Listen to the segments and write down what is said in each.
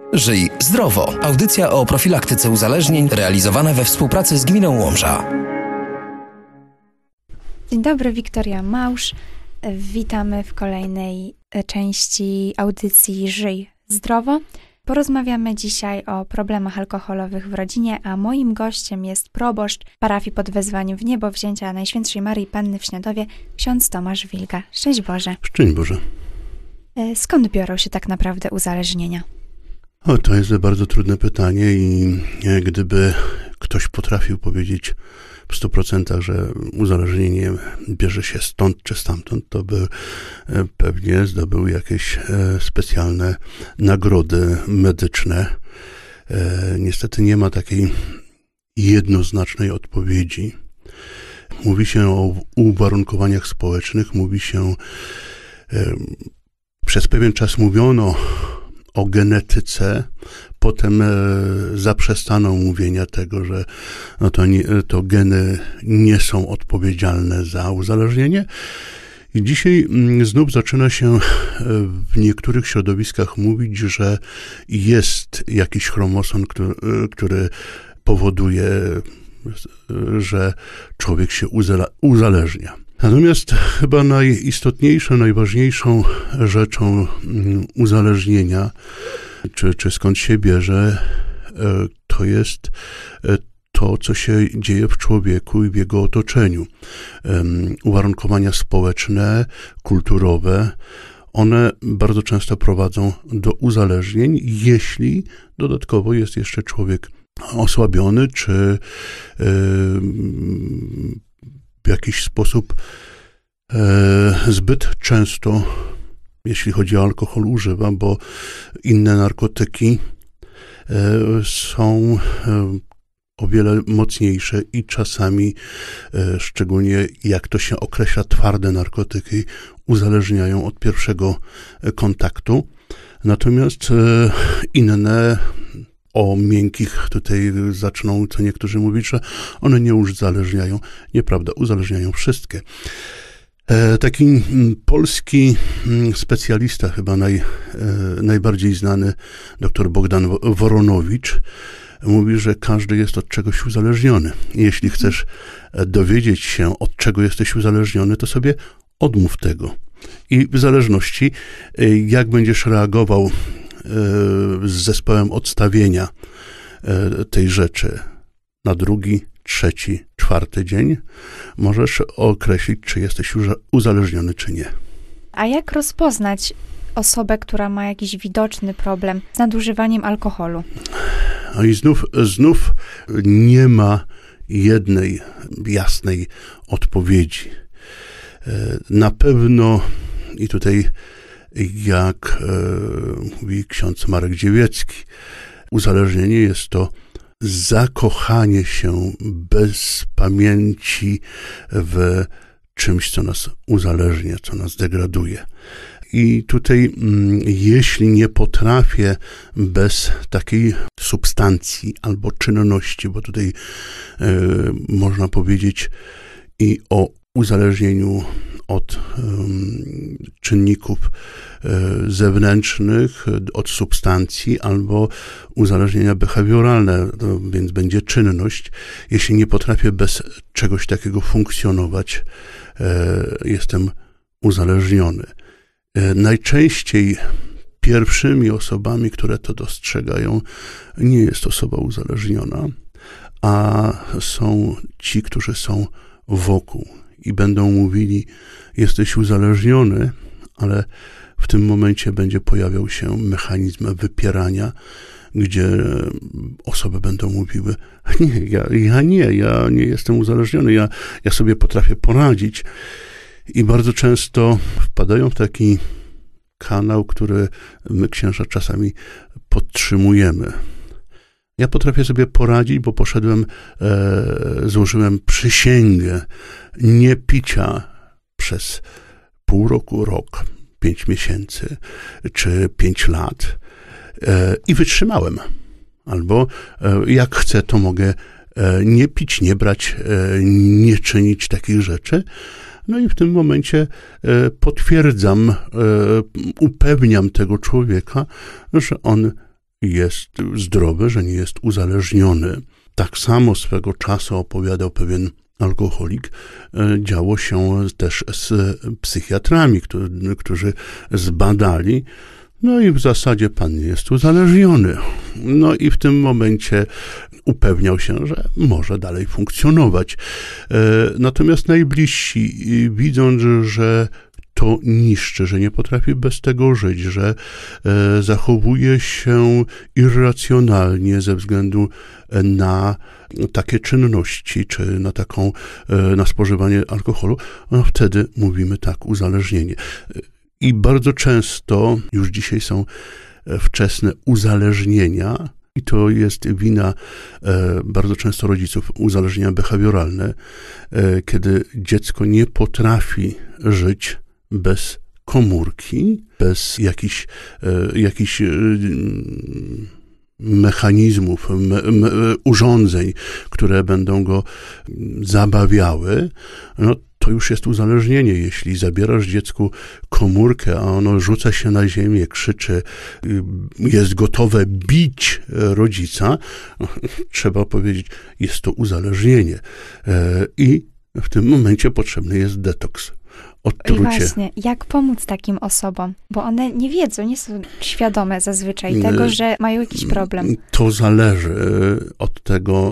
Żyj zdrowo. Audycja o profilaktyce uzależnień realizowana we współpracy z Gminą Łomża. Dzień dobry, Wiktoria Małż. Witamy w kolejnej części audycji Żyj zdrowo. Porozmawiamy dzisiaj o problemach alkoholowych w rodzinie, a moim gościem jest proboszcz parafii pod wezwaniem w Niebowzięcia Najświętszej Maryi Panny w Śniadowie, ksiądz Tomasz Wilga. Szczęść Boże. Szczęść Boże. Skąd biorą się tak naprawdę uzależnienia? To jest bardzo trudne pytanie i gdyby ktoś potrafił powiedzieć w 100%, że uzależnienie bierze się stąd czy stamtąd, to by pewnie zdobył jakieś specjalne nagrody medyczne. Niestety nie ma takiej jednoznacznej odpowiedzi. Mówi się o uwarunkowaniach społecznych, mówi się, przez pewien czas mówiono o genetyce, potem zaprzestano mówienia tego, że to geny nie są odpowiedzialne za uzależnienie. I dzisiaj znów zaczyna się w niektórych środowiskach mówić, że jest jakiś chromosom, który powoduje, że człowiek się uzależnia. Natomiast chyba najistotniejszą, najważniejszą rzeczą uzależnienia, czy skąd się bierze, to jest to, co się dzieje w człowieku i w jego otoczeniu. Uwarunkowania społeczne, kulturowe, one bardzo często prowadzą do uzależnień, jeśli dodatkowo jest jeszcze człowiek osłabiony, czy w jakiś sposób zbyt często, jeśli chodzi o alkohol, używa, bo inne narkotyki są o wiele mocniejsze i czasami, szczególnie jak to się określa, twarde narkotyki uzależniają od pierwszego kontaktu. Natomiast inne, o miękkich tutaj zaczną co niektórzy mówić, że one nie uzależniają. Nieprawda, uzależniają wszystkie. Taki polski specjalista, chyba najbardziej znany, dr Bogdan Woronowicz, mówi, że każdy jest od czegoś uzależniony. Jeśli chcesz dowiedzieć się, od czego jesteś uzależniony, to sobie odmów tego. I w zależności, jak będziesz reagował z zespołem odstawienia tej rzeczy na drugi, trzeci, czwarty dzień, możesz określić, czy jesteś uzależniony, czy nie. A jak rozpoznać osobę, która ma jakiś widoczny problem z nadużywaniem alkoholu? No i znów nie ma jednej jasnej odpowiedzi. Na pewno, i tutaj jak mówi ksiądz Marek Dziewiecki, uzależnienie jest to zakochanie się bez pamięci w czymś, co nas uzależnia, co nas degraduje. I tutaj, jeśli nie potrafię bez takiej substancji albo czynności, bo tutaj można powiedzieć i o uzależnieniu od czynników zewnętrznych, od substancji, albo uzależnienia behawioralne, więc będzie czynność. Jeśli nie potrafię bez czegoś takiego funkcjonować, jestem uzależniony. Najczęściej pierwszymi osobami, które to dostrzegają, nie jest osoba uzależniona, a są ci, którzy są wokół i będą mówili: jesteś uzależniony, ale w tym momencie będzie pojawiał się mechanizm wypierania, gdzie osoby będą mówiły: ja nie jestem uzależniony, ja sobie potrafię poradzić. I bardzo często wpadają w taki kanał, który my, księża, czasami podtrzymujemy. Ja potrafię sobie poradzić, bo złożyłem przysięgę nie picia przez pół roku, rok, 5 miesięcy czy 5 lat i wytrzymałem. Albo jak chcę, to mogę nie pić, nie brać, nie czynić takich rzeczy. No i w tym momencie potwierdzam, upewniam tego człowieka, że on jest zdrowy, że nie jest uzależniony. Tak samo swego czasu opowiadał pewien alkoholik. Działo się też z psychiatrami, którzy zbadali. No i w zasadzie pan nie jest uzależniony. No i w tym momencie upewniał się, że może dalej funkcjonować. Natomiast najbliżsi, widząc, że to niszczy, że nie potrafi bez tego żyć, że zachowuje się irracjonalnie ze względu na takie czynności, czy na spożywanie alkoholu, no wtedy mówimy tak, uzależnienie. I bardzo często, już dzisiaj są wczesne uzależnienia, i to jest wina bardzo często rodziców, uzależnienia behawioralne, kiedy dziecko nie potrafi żyć bez komórki, bez jakichś mechanizmów, urządzeń, które będą go zabawiały, no to już jest uzależnienie. Jeśli zabierasz dziecku komórkę, a ono rzuca się na ziemię, krzyczy, jest gotowe bić rodzica, trzeba powiedzieć, jest to uzależnienie. I w tym momencie potrzebny jest detoks. Odtrucie. I właśnie, jak pomóc takim osobom? Bo one nie wiedzą, nie są świadome zazwyczaj tego, że mają jakiś problem. To zależy od tego,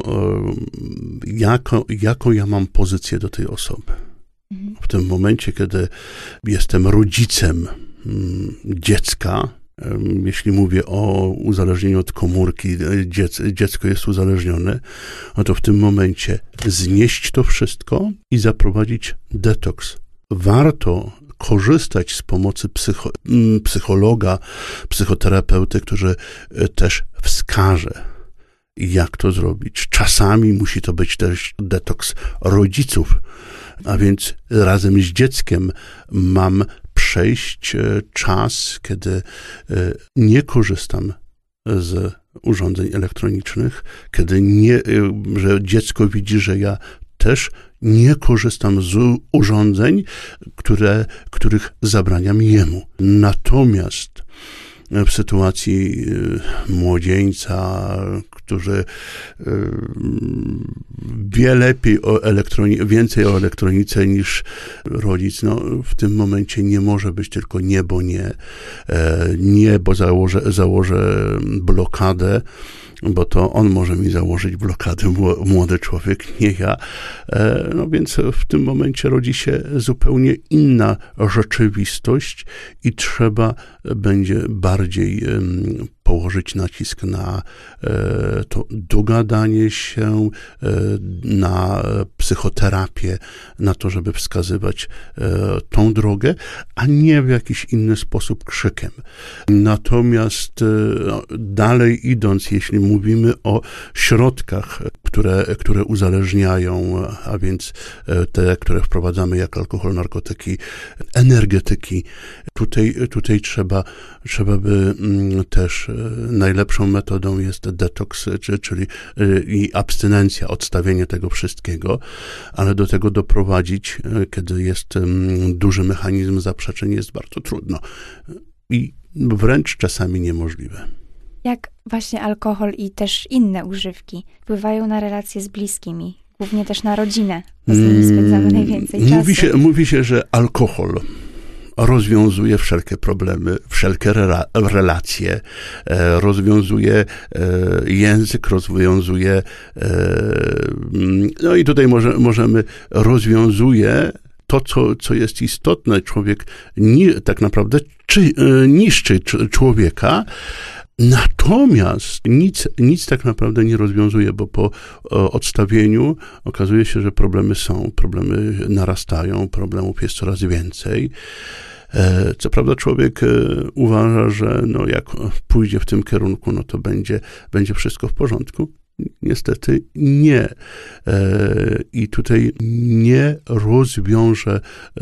jaką ja mam pozycję do tej osoby. W tym momencie, kiedy jestem rodzicem dziecka, jeśli mówię o uzależnieniu od komórki, dziecko jest uzależnione, no to w tym momencie znieść to wszystko i zaprowadzić detoks. Warto korzystać z pomocy psychologa, psychoterapeuty, który też wskaże, jak to zrobić. Czasami musi to być też detoks rodziców, a więc razem z dzieckiem mam przejść czas, kiedy nie korzystam z urządzeń elektronicznych, że dziecko widzi, że ja też nie korzystam z urządzeń, których zabraniam jemu. Natomiast w sytuacji młodzieńca, który wie lepiej więcej o elektronice niż rodzic, no w tym momencie nie może być tylko nie, bo nie. Nie, bo założę blokadę, bo to on może mi założyć blokadę, młody człowiek, nie ja. No więc w tym momencie rodzi się zupełnie inna rzeczywistość i trzeba będzie bardziej położyć nacisk na to dogadanie się, na psychoterapię, na to, żeby wskazywać tą drogę, a nie w jakiś inny sposób krzykiem. Natomiast dalej idąc, jeśli mówimy o środkach, które uzależniają, a więc te, które wprowadzamy jak alkohol, narkotyki, energetyki, tutaj trzeba by też najlepszą metodą jest detoks, czyli i abstynencja, odstawienie tego wszystkiego, ale do tego doprowadzić, kiedy jest duży mechanizm zaprzeczeń, jest bardzo trudno i wręcz czasami niemożliwe. Jak właśnie alkohol i też inne używki wpływają na relacje z bliskimi, głównie też na rodzinę, bo z nimi spędzamy najwięcej czasu. Mówi się, że alkohol rozwiązuje wszelkie problemy, wszelkie relacje, rozwiązuje język, rozwiązuje, no i tutaj rozwiązuje to, co jest istotne. Człowiek tak naprawdę niszczy człowieka, natomiast nic tak naprawdę nie rozwiązuje, bo po odstawieniu okazuje się, że problemy narastają, problemów jest coraz więcej. Co prawda człowiek uważa, że no jak pójdzie w tym kierunku, no to będzie wszystko w porządku. Niestety nie. I tutaj nie rozwiąże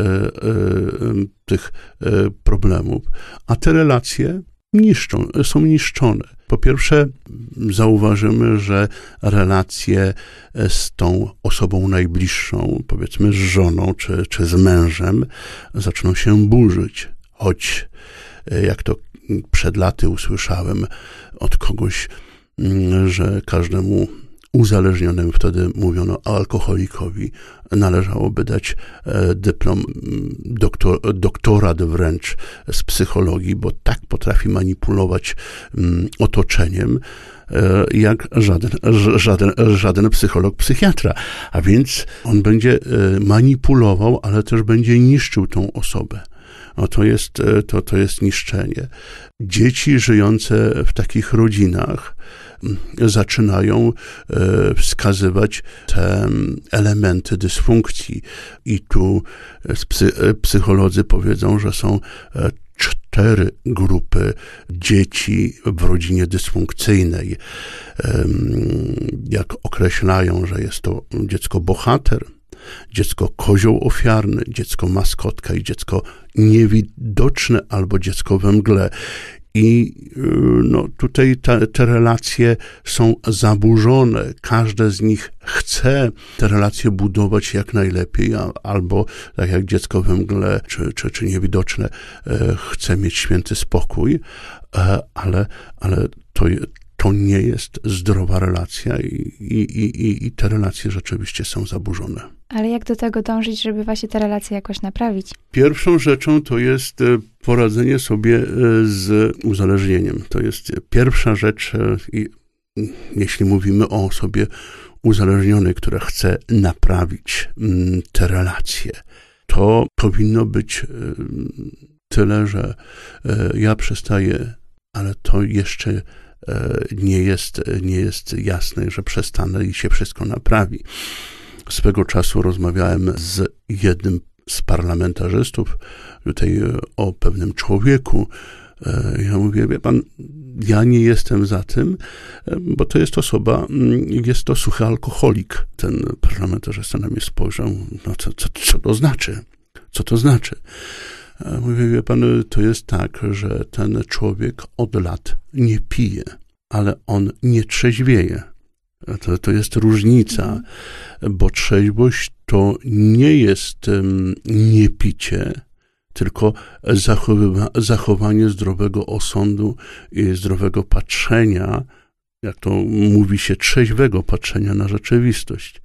tych problemów. A te relacje są niszczone. Po pierwsze, zauważymy, że relacje z tą osobą najbliższą, powiedzmy z żoną czy z mężem, zaczną się burzyć. Choć jak to Przed laty usłyszałem od kogoś, że każdemu uzależnionemu, wtedy mówiono alkoholikowi, należałoby dać dyplom, doktorat wręcz z psychologii, bo tak potrafi manipulować otoczeniem, jak żaden psycholog, psychiatra. A więc on będzie manipulował, ale też będzie niszczył tą osobę. No to jest niszczenie. Dzieci żyjące w takich rodzinach zaczynają wskazywać te elementy dysfunkcji. I tu psycholodzy powiedzą, że są 4 grupy dzieci w rodzinie dysfunkcyjnej. Jak określają, że jest to dziecko bohater, dziecko kozioł ofiarny, dziecko maskotka i dziecko niewidoczne albo dziecko we mgle. I tutaj te relacje są zaburzone. Każde z nich chce te relacje budować jak najlepiej, albo tak jak dziecko we mgle, czy niewidoczne, chce mieć święty spokój, ale to nie jest zdrowa relacja i te relacje rzeczywiście są zaburzone. Ale jak do tego dążyć, żeby właśnie te relacje jakoś naprawić? Pierwszą rzeczą to jest poradzenie sobie z uzależnieniem. To jest pierwsza rzecz, jeśli mówimy o osobie uzależnionej, która chce naprawić te relacje. To powinno być tyle, że ja przestaję, ale to jeszcze nie jest jasne, że przestanę i się wszystko naprawi. Swego czasu rozmawiałem z jednym z parlamentarzystów tutaj o pewnym człowieku. Ja mówię, wie pan, ja nie jestem za tym, bo to jest osoba, jest to suchy alkoholik. Ten parlamentarzysta na mnie spojrzał, no co to znaczy? Co to znaczy? Mówię, wie pan, to jest tak, że ten człowiek od lat nie pije, ale on nie trzeźwieje. To jest różnica, bo trzeźwość to nie jest niepicie, tylko zachowanie zdrowego osądu i zdrowego patrzenia, jak to mówi się, trzeźwego patrzenia na rzeczywistość.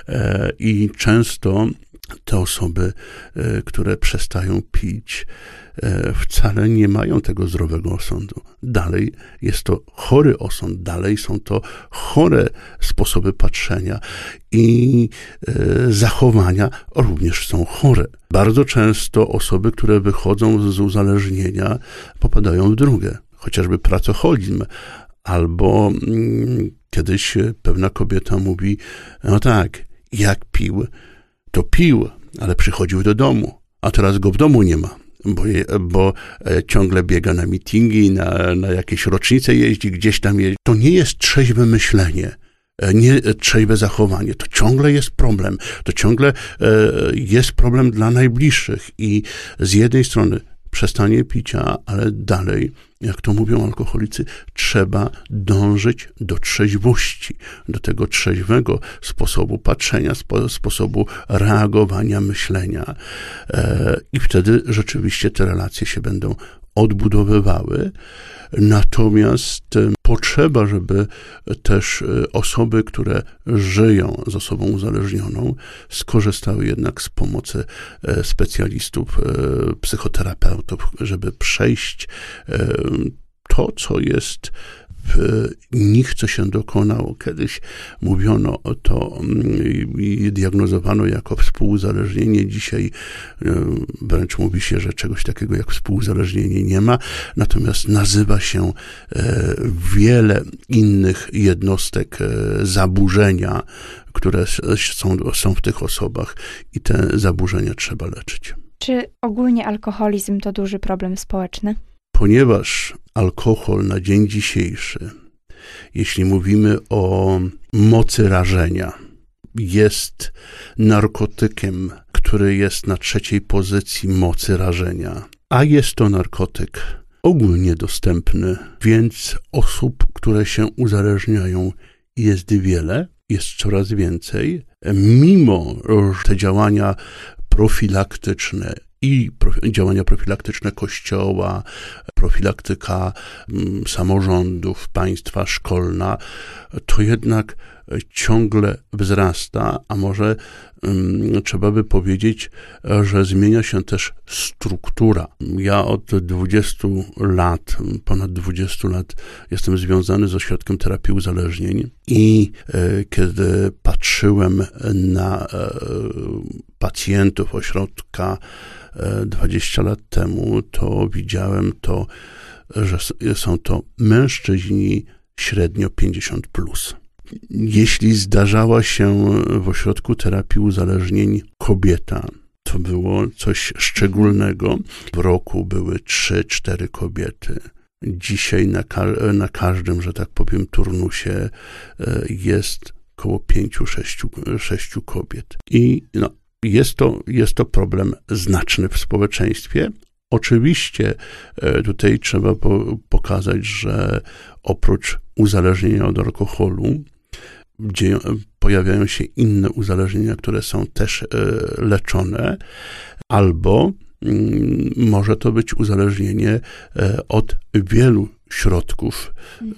I często te osoby, które przestają pić, wcale nie mają tego zdrowego osądu. Dalej jest to chory osąd, dalej są to chore sposoby patrzenia i zachowania również są chore. Bardzo często osoby, które wychodzą z uzależnienia, popadają w drugą, chociażby pracoholizm, albo kiedyś pewna kobieta mówi, no tak, jak pił, to pił, ale przychodził do domu, a teraz go w domu nie ma, bo ciągle biega na mityngi, na jakieś rocznice jeździ, gdzieś tam jeździ. To nie jest trzeźwe myślenie, nie trzeźwe zachowanie. To ciągle jest problem. To ciągle jest problem dla najbliższych i z jednej strony przestanie picia, ale dalej, jak to mówią alkoholicy, trzeba dążyć do trzeźwości, do tego trzeźwego sposobu patrzenia, sposobu reagowania, myślenia. I wtedy rzeczywiście te relacje się będą odbudowywały. Natomiast potrzeba, żeby też osoby, które żyją z osobą uzależnioną, skorzystały jednak z pomocy specjalistów, psychoterapeutów, żeby przejść to, co jest w nich, co się dokonało. Kiedyś mówiono o to i diagnozowano jako współuzależnienie. Dzisiaj wręcz mówi się, że czegoś takiego jak współuzależnienie nie ma. Natomiast nazywa się wiele innych jednostek zaburzenia, które są w tych osobach i te zaburzenia trzeba leczyć. Czy ogólnie alkoholizm to duży problem społeczny? Ponieważ alkohol na dzień dzisiejszy, jeśli mówimy o mocy rażenia, jest narkotykiem, który jest na 3. pozycji mocy rażenia, a jest to narkotyk ogólnie dostępny, więc osób, które się uzależniają, jest wiele, jest coraz więcej. Mimo, że te działania profilaktyczne i działania profilaktyczne Kościoła, profilaktyka samorządów, państwa, szkolna, to jednak ciągle wzrasta, a może trzeba by powiedzieć, że zmienia się też struktura. Ja od 20 lat, ponad 20 lat jestem związany z Ośrodkiem Terapii Uzależnień i kiedy patrzyłem na pacjentów ośrodka 20 lat temu, to widziałem to, że są to mężczyźni średnio 50+. Jeśli zdarzała się w Ośrodku Terapii Uzależnień kobieta, to było coś szczególnego. W roku były 3-4 kobiety. Dzisiaj na każdym, że tak powiem, turnusie jest około 5-6 kobiet. I jest to problem znaczny w społeczeństwie. Oczywiście tutaj trzeba pokazać, że oprócz uzależnienia od alkoholu pojawiają się inne uzależnienia, które są też leczone, albo może to być uzależnienie od wielu środków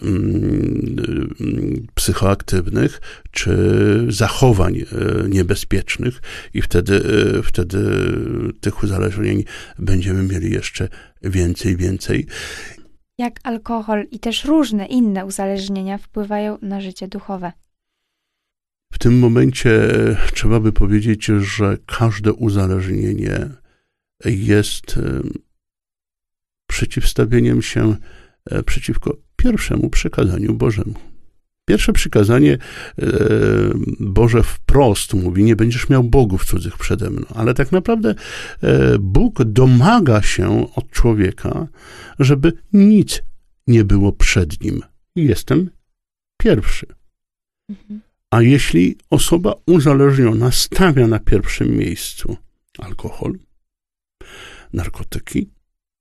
psychoaktywnych czy zachowań niebezpiecznych i wtedy tych uzależnień będziemy mieli jeszcze więcej. Jak alkohol i też różne inne uzależnienia wpływają na życie duchowe? W tym momencie trzeba by powiedzieć, że każde uzależnienie jest przeciwstawieniem się przeciwko pierwszemu przykazaniu Bożemu. Pierwsze przykazanie Boże wprost mówi: nie będziesz miał bogów cudzych przede mną. Ale tak naprawdę Bóg domaga się od człowieka, żeby nic nie było przed nim. Jestem pierwszy. A jeśli osoba uzależniona stawia na pierwszym miejscu alkohol, narkotyki,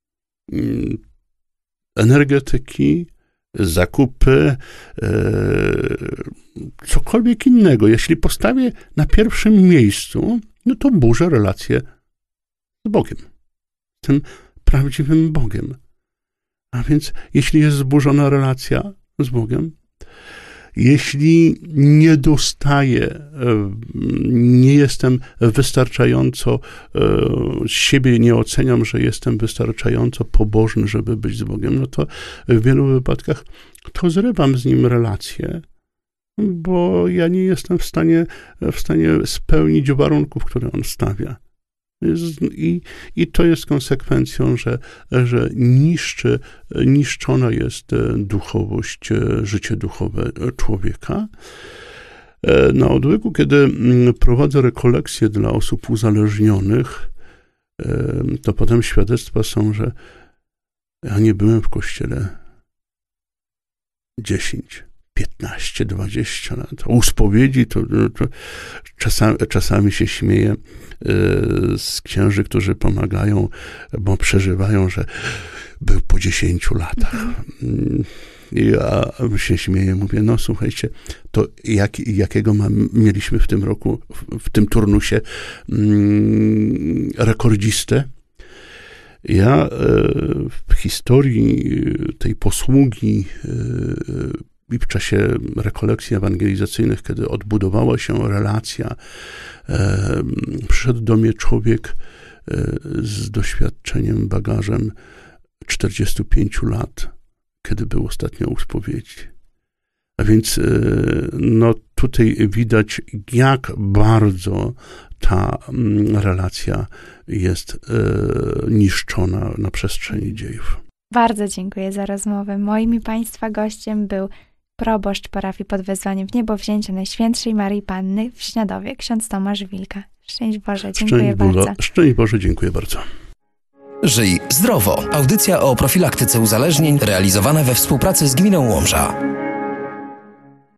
energetyki, zakupy, cokolwiek innego, jeśli postawię na pierwszym miejscu, no to burzę relację z Bogiem, tym prawdziwym Bogiem. A więc jeśli jest zburzona relacja z Bogiem, jeśli nie dostaję, nie jestem wystarczająco, siebie nie oceniam, że jestem wystarczająco pobożny, żeby być z Bogiem, no to w wielu wypadkach to zrywam z Nim relację, bo ja nie jestem w stanie spełnić warunków, które On stawia. I to jest konsekwencją, że niszczona jest duchowość, życie duchowe człowieka. Na odwyku, kiedy prowadzę rekolekcje dla osób uzależnionych, to potem świadectwa są, że ja nie byłem w kościele 10, 15, 20 lat. O spowiedzi to czasami się śmieję z księży, którzy pomagają, bo przeżywają, że był po 10 latach. Ja się śmieję, mówię, no słuchajcie, to jakiego mieliśmy w tym roku, w tym turnusie rekordzistę? Ja w historii tej posługi i w czasie rekolekcji ewangelizacyjnych, kiedy odbudowała się relacja, przyszedł do mnie człowiek z doświadczeniem, bagażem 45 lat, kiedy był ostatnio u spowiedzi. A więc no, tutaj widać, jak bardzo ta relacja jest niszczona na przestrzeni dziejów. Bardzo dziękuję za rozmowę. Moim i Państwa gościem był proboszcz parafii pod wezwaniem w Niebowzięcia Najświętszej Maryi Panny w Śniadowie, ksiądz Tomasz Wilka. Szczęść Boże, dziękuję bardzo. Szczęść Boże, dziękuję bardzo. Żyj zdrowo. Audycja o profilaktyce uzależnień realizowana we współpracy z Gminą Łomża.